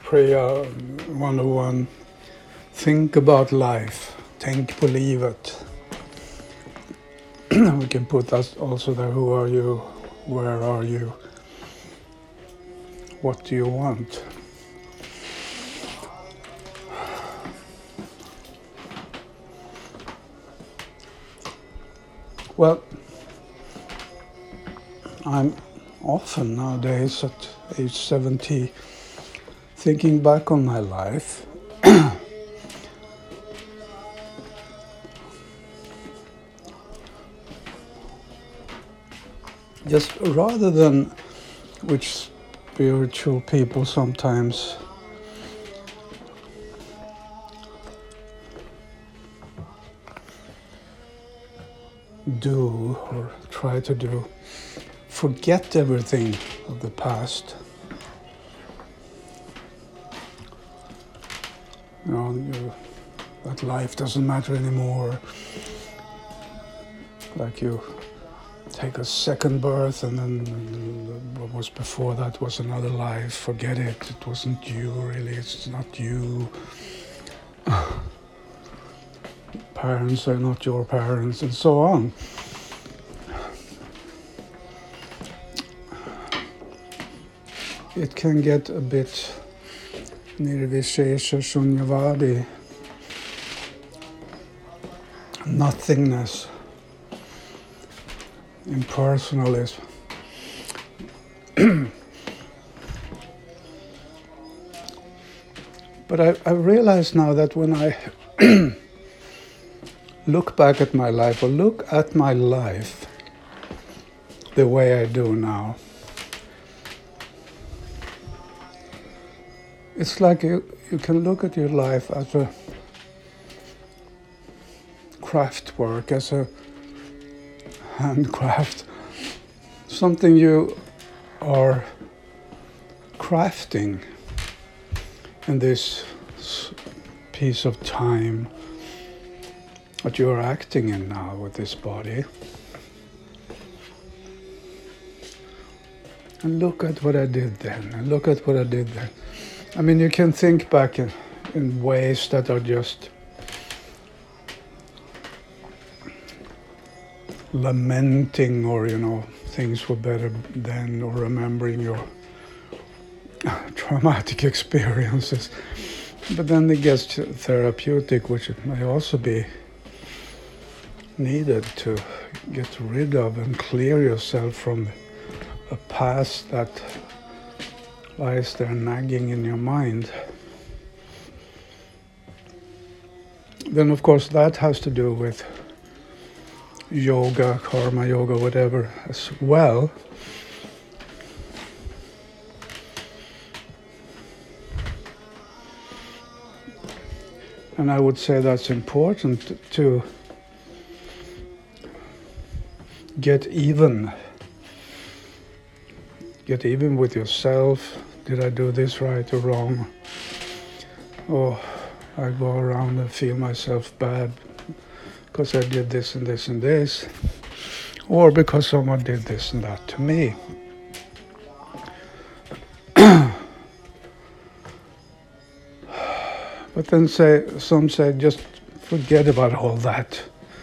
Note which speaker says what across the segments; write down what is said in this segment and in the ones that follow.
Speaker 1: Prayer 101. Think about life. Tänk på livet. We can put that also there. Who are you? Where are you? What do you want? Well, I'm often nowadays at age 70 thinking back on my life. Just rather than which spiritual people sometimes do or try to do, forget everything of the past. That life doesn't matter anymore. Like you take a second birth and then what was before that was another life. Forget it. It wasn't you really. It's not you. Parents are not your parents and so on. It can get a bit nirvishesha shunyavadi, nothingness, impersonalism. But I realize now that when I look back at my life, or look at my life the way I do now, it's like you can look at your life as a craft work, as a handcraft, something you are crafting in this piece of time that you are acting in now with this body. And look at what I did then, and look at what I did then. I mean, you can think back in ways that are just lamenting, or, things were better then, or remembering your traumatic experiences. But then it gets therapeutic, which may also be needed to get rid of and clear yourself from a past that lies there nagging in your mind. Then, of course, that has to do with yoga, karma yoga, whatever, as well. And I would say that's important to get even with yourself. Did I do this right or wrong? Oh, I go around and feel myself bad because I did this and this and this, or because someone did this and that to me. But then some say, just forget about all that.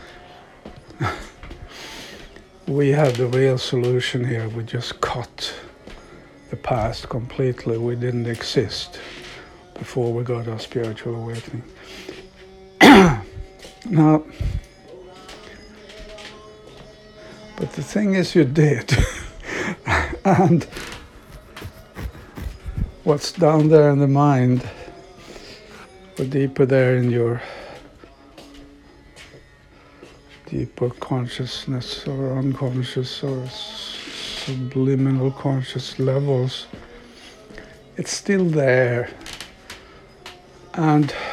Speaker 1: We have the real solution here. We just cut the past completely. We didn't exist before we got our spiritual awakening. Now, but the thing is, you did. And what's down there in the mind, or deeper there in your deeper consciousness or unconscious or subliminal conscious levels, it's still there. And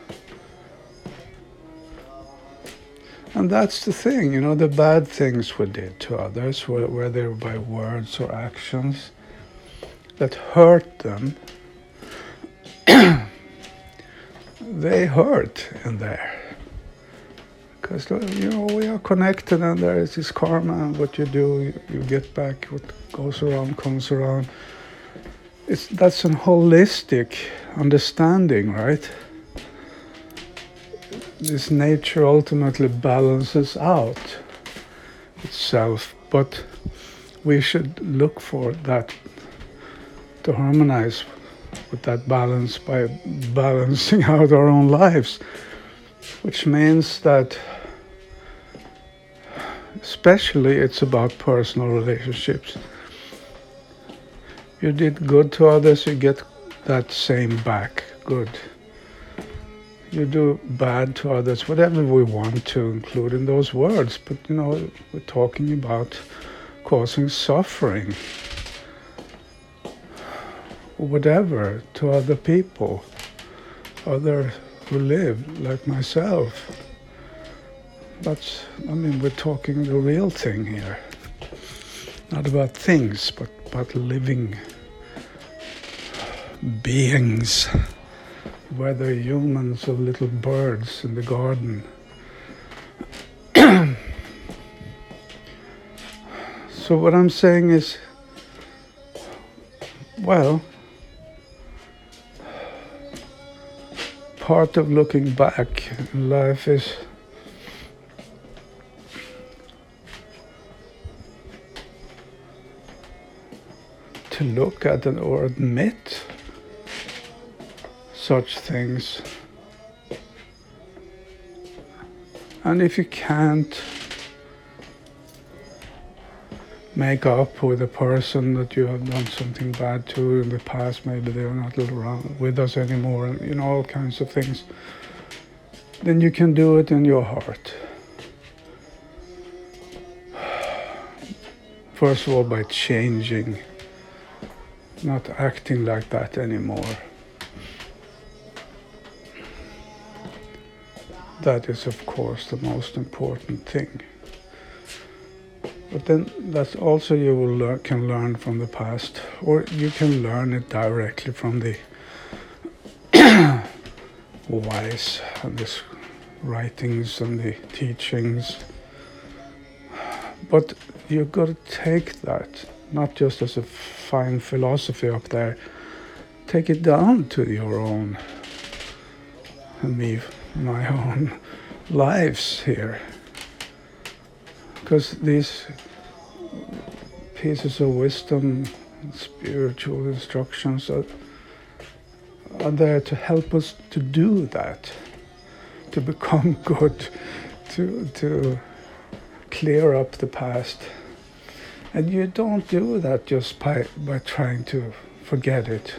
Speaker 1: that's the thing, the bad things we did to others, whether by words or actions that hurt them, they hurt in there. Because, we are connected, and there is this karma, and what you do, you get back. What goes around comes around. That's a holistic understanding, right? This nature ultimately balances out itself, but we should look for that, to harmonize with that balance by balancing out our own lives, which means that especially it's about personal relationships. You did good to others, you get that same back, good. You do bad to others, whatever we want to include in those words, but we're talking about causing suffering, whatever, to other people, other who live like myself. We're talking the real thing here. Not about things, but about living beings, whether humans or little birds in the garden. So what I'm saying is, well, part of looking back in life is to look at or admit such things. And if you can't make up with a person that you have done something bad to in the past, maybe they're not around with us anymore, and all kinds of things, then you can do it in your heart. First of all, by changing, not acting like that anymore. That is, of course, the most important thing. But then that's also you can learn from the past, or you can learn it directly from the wise and the writings and the teachings. But you've got to take that, not just as a fine philosophy up there, take it down to your own, and my own lives here. Because these pieces of wisdom, spiritual instructions are there to help us to do that, to become good, to clear up the past. And you don't do that just by trying to forget it.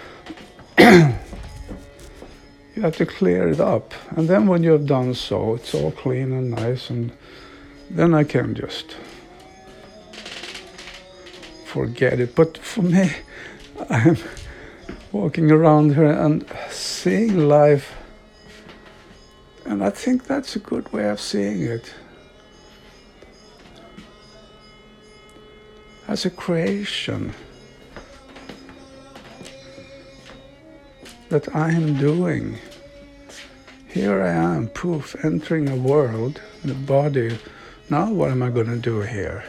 Speaker 1: You have to clear it up. And then when you have done so, it's all clean and nice, and then I can just forget it. But for me, I'm walking around here and seeing life, and I think that's a good way of seeing it. As a creation that I am doing. Here I am, poof, entering a world, the body. Now what am I going to do here?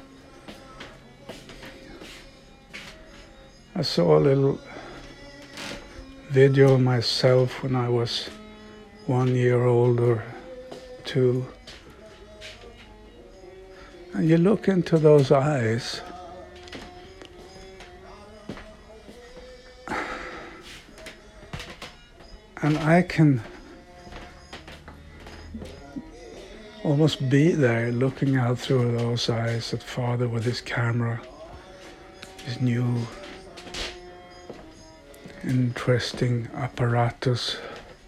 Speaker 1: I saw a little video of myself when I was 1 year old or 2. And you look into those eyes, and I can almost be there looking out through those eyes at Father with his camera, his new interesting apparatus.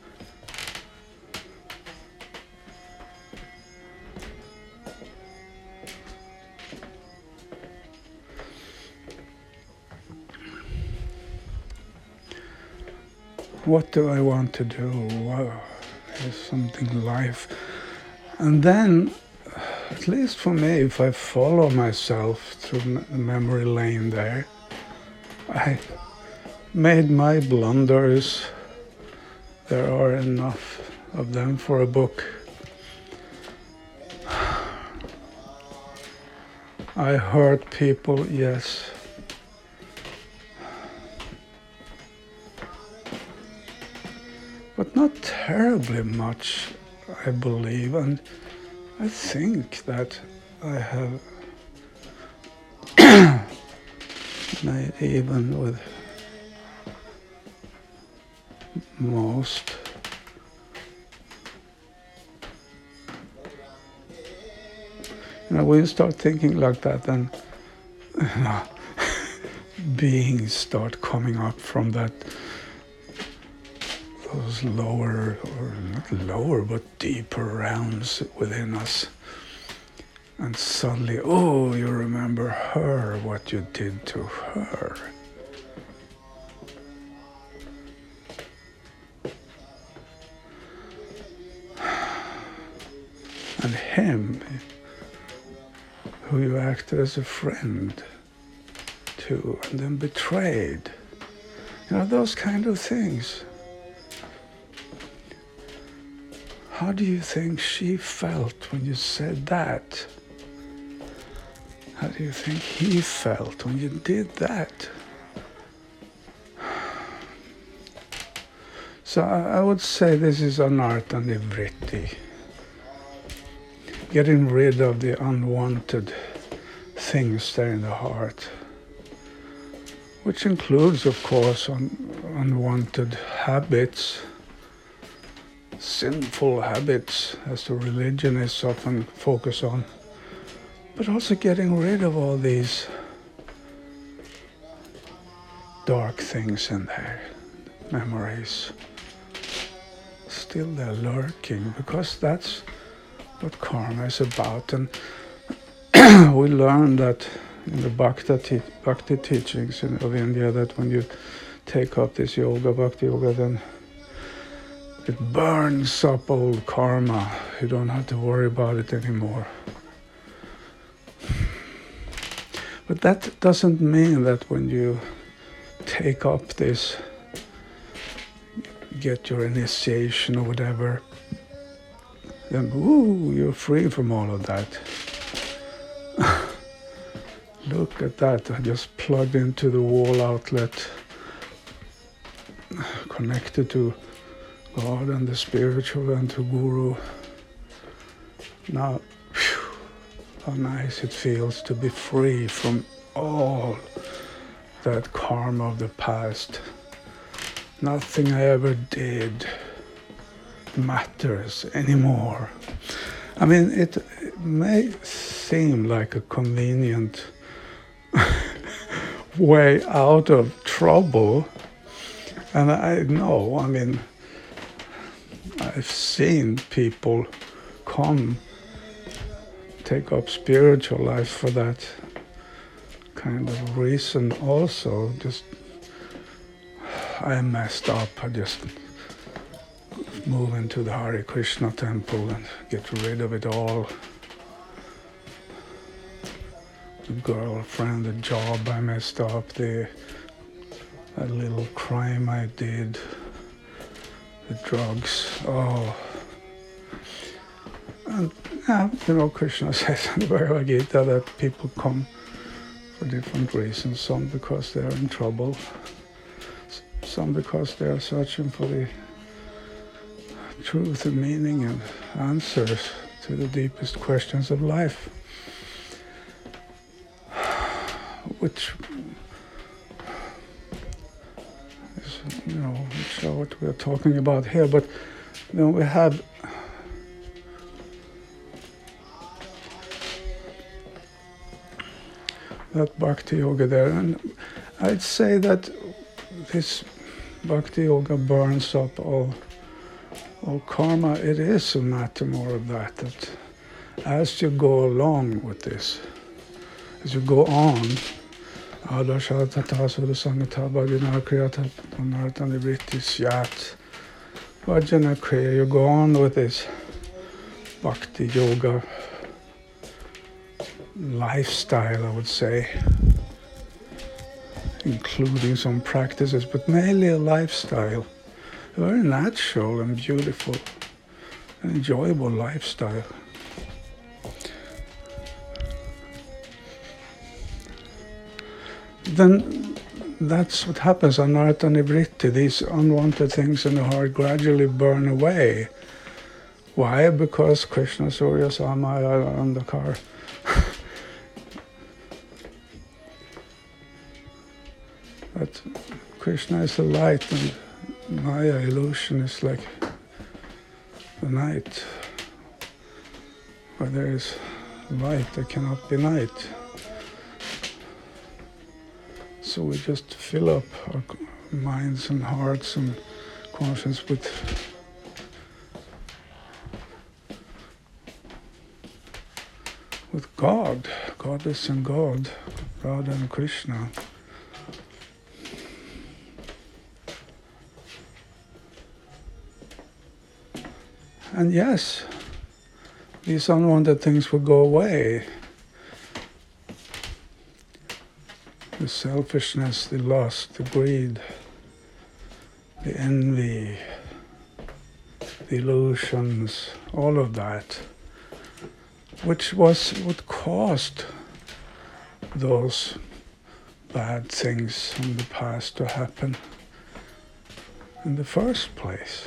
Speaker 1: What do I want to do? Wow, there's something life. And then, at least for me, if I follow myself through the memory lane there, I made my blunders. There are enough of them for a book. I hurt people, yes. but not terribly much, I believe. And I think that I have made even with most when you start thinking like that, then beings start coming up from that, those lower, or not lower, but deeper realms within us. And suddenly, oh, you remember her, what you did to her. And him, who you acted as a friend to, and then betrayed. Those kind of things. How do you think she felt when you said that? How do you think he felt when you did that? So I would say this is anartha nivritti. Getting rid of the unwanted things there in the heart, which includes, of course, unwanted habits, sinful habits, as the religionists often focus on, but also getting rid of all these dark things in there, memories. Still they're lurking, because that's what karma is about. And we learn that in the Bhakti teachings of India, that when you take up this yoga, Bhakti yoga, then it burns up old karma. You don't have to worry about it anymore. But that doesn't mean that when you take up this, get your initiation or whatever, then you're free from all of that. Look at that, I just plugged into the wall outlet, connected to God and the spiritual and to Guru. Now, how nice it feels to be free from all that karma of the past. Nothing I ever did matters anymore. I mean, it may seem like a convenient way out of trouble, and I know, I mean, I've seen people take up spiritual life for that kind of reason also. Just, I messed up, I just move into the Hare Krishna temple and get rid of it all. The girlfriend, the job I messed up, that little crime I did, the drugs, And Krishna says in the Bhagavad Gita that people come for different reasons, some because they're in trouble, some because they are searching for the truth and meaning and answers to the deepest questions of life, which is, which are what we're talking about here. But we have that Bhakti Yoga there, and I'd say that this Bhakti Yoga burns up all karma. It is a matter more of that as you go along with this, as you go on, you go on with this Bhakti Yoga lifestyle, I would say, including some practices, but mainly a lifestyle, a very natural and beautiful and enjoyable lifestyle. Then that's what happens. Anartha nivritti, these unwanted things in the heart gradually burn away. Why? Because Krishna, Surya, Samaya are on the car. But Krishna is the light and Maya, illusion, is like the night. Where there is light, there cannot be night. So we just fill up our minds and hearts and conscience with God, Goddess and God, Radha and Krishna. And yes, these unwanted things will go away. The selfishness, the lust, the greed, the envy, the illusions, all of that, which was what caused those bad things from the past to happen in the first place.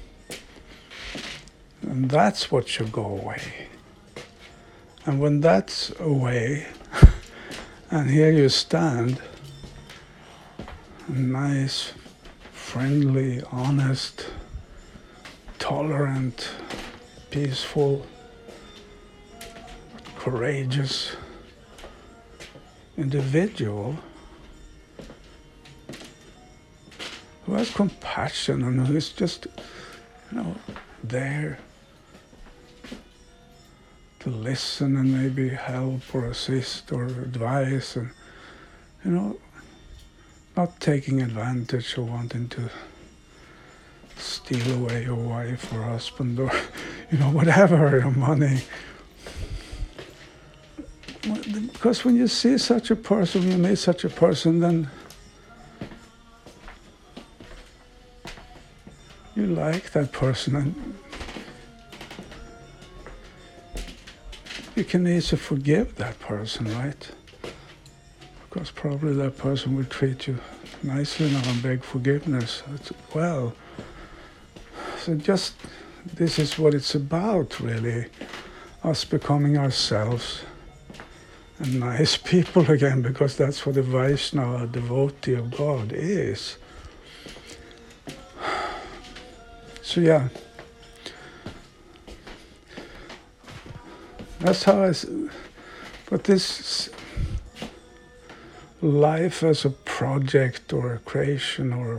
Speaker 1: And that's what should go away. And when that's away, and here you stand, nice, friendly, honest, tolerant, peaceful, courageous individual who has compassion and who is just, there to listen and maybe help or assist or advise, and not taking advantage or wanting to steal away your wife or husband or whatever, your money. Because when you see such a person, when you meet such a person, then you like that person, and you can easily forgive that person, right? Because probably that person will treat you nicely now and beg forgiveness as well. So just, this is what it's about, really. Us becoming ourselves and nice people again, because that's what a Vaishnava, a devotee of God, is. So yeah, that's how but this life as a project or a creation or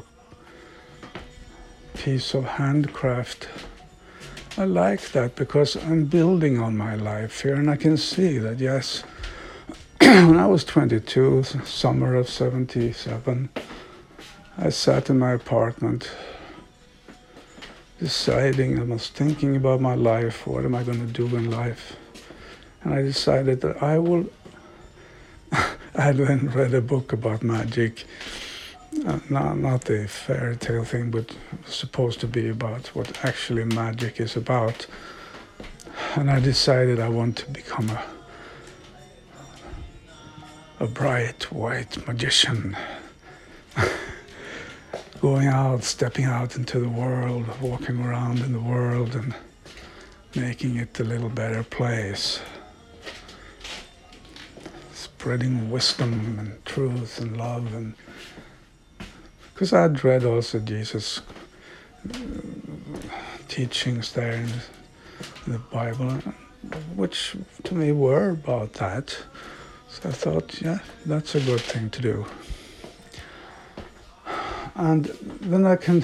Speaker 1: a piece of handcraft, I like that because I'm building on my life here, and I can see that, yes, when I was 22, summer of 77, I sat in my apartment deciding, I was thinking about my life, what am I going to do in life? And I decided that I then read a book about magic, not a fairy tale thing, but supposed to be about what actually magic is about. And I decided I want to become a bright white magician, going out, stepping out into the world, walking around in the world and making it a little better place, spreading wisdom and truth and love. And because I'd read also Jesus' teachings there in the Bible, which to me were about that. So I thought, yeah, that's a good thing to do. And then I can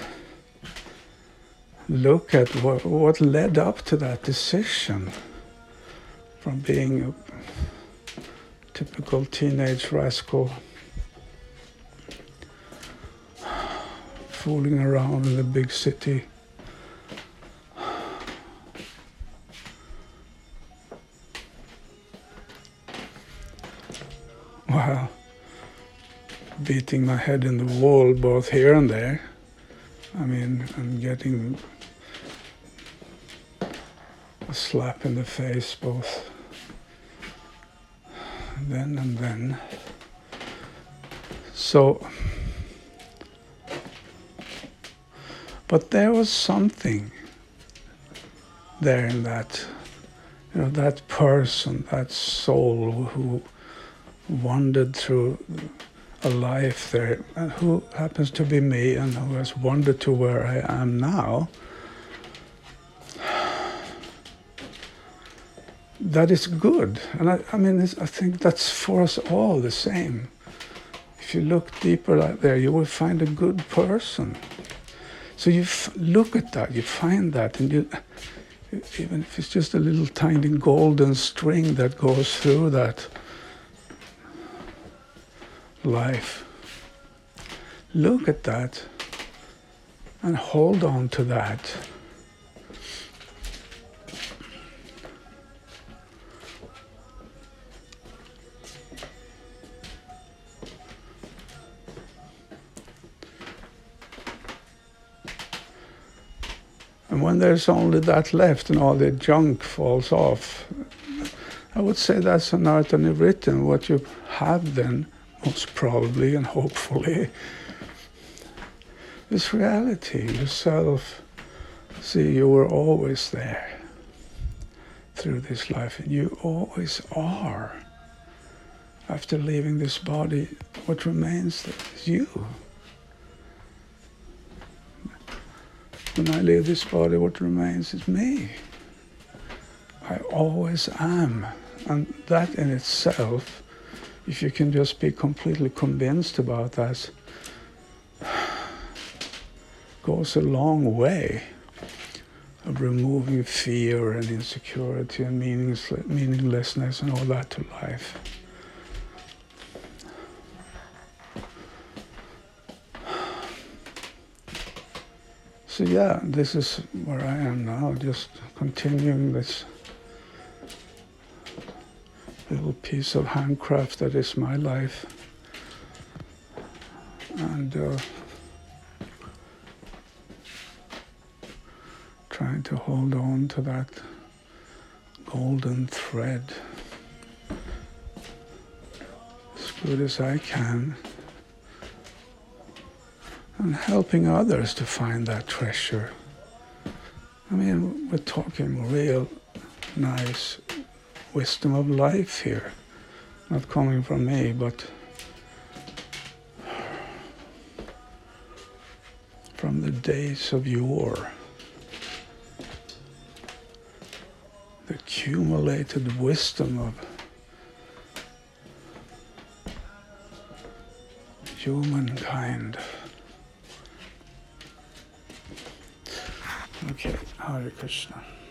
Speaker 1: look at what led up to that decision, from being a typical teenage rascal, fooling around in the big city, wow, beating my head in the wall both here and there. I mean, I'm getting a slap in the face both then and then. So But there was something there in that, that person, that soul who wandered through a life there, and who happens to be me, and who has wandered to where I am now. That is good, and I think that's for us all the same. If you look deeper out there, you will find a good person. So you look at that, you find that, and you, even if it's just a little tiny golden string that goes through that life, look at that and hold on to that. And when there's only that left and all the junk falls off, I would say that's an Artha-Nivritin. What you have then, most probably and hopefully, is reality, yourself. See, you were always there through this life, and you always are. After leaving this body, what remains is you. When I leave this body, what remains is me. I always am. And that in itself, if you can just be completely convinced about that, goes a long way of removing fear and insecurity and meaninglessness and all that to life. So yeah, this is where I am now, just continuing this little piece of handcraft that is my life. And trying to hold on to that golden thread as good as I can. And helping others to find that treasure. I mean, we're talking real nice wisdom of life here. Not coming from me, but from the days of yore. The accumulated wisdom of humankind. Okay, Hare Krishna.